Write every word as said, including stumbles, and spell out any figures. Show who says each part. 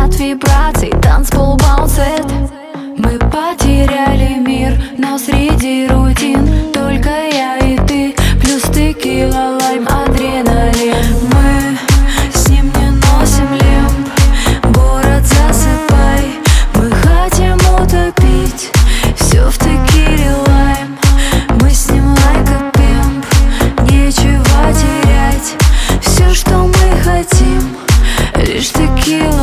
Speaker 1: от вибраций, танцпол баунсит. Мы потеряли мир, но среди рутин только я и ты, плюс текила, лайм, адреналин. Мы с ним не носим лимб, город засыпай. Мы хотим утопить все в текиле, лайм. Мы с ним like a pimp, нечего терять. Все, что мы хотим, лишь текила.